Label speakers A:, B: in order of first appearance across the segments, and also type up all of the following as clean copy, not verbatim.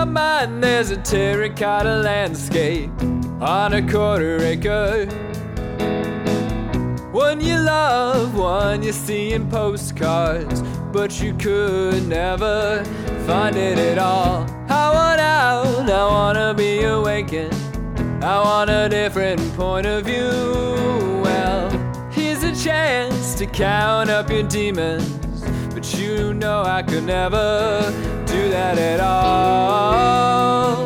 A: mind there's a terracotta landscape on a quarter acre. One you love, one you see in postcards, but you could never find it at all. I want out, I wanna be awakened, I want a different point of view. Well, here's a chance to count up your demons, but you know I could never do that at all.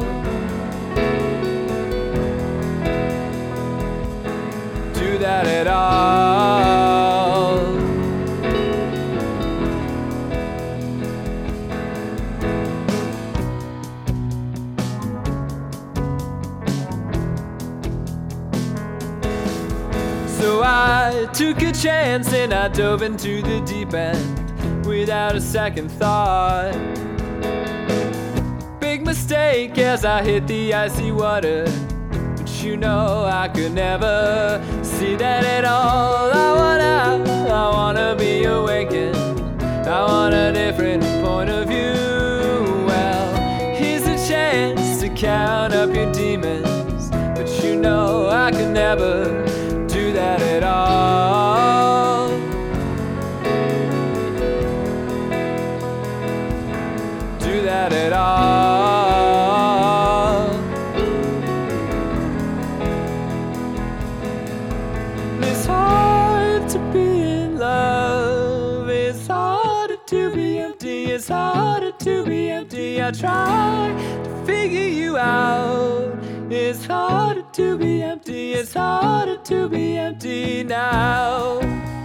A: Do that at all. So I took a chance and I dove into the deep end without a second thought. Big mistake as I hit the icy water, but you know I could never see that at all. I want out, I wanna be awakened, I want a different point of view. Well, here's a chance to count up your demons, but you know I could never do that at all. Do that at all. It's hard to be in love, it's harder to be empty, it's harder to be empty. I try to figure you out. It's harder to be empty, it's harder to be empty now.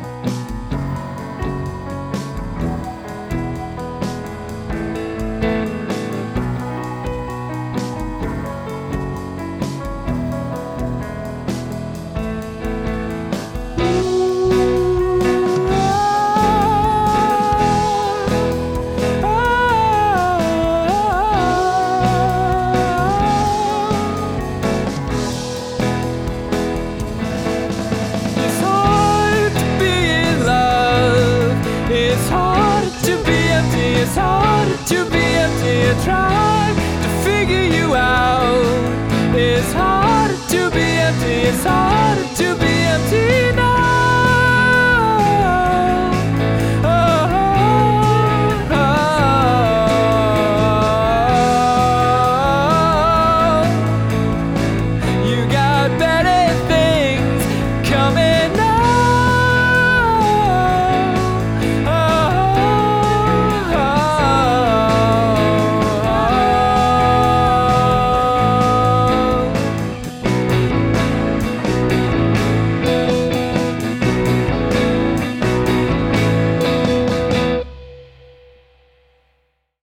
A: It's harder to be empty, I try to figure you out. It's harder to be empty, it's harder to be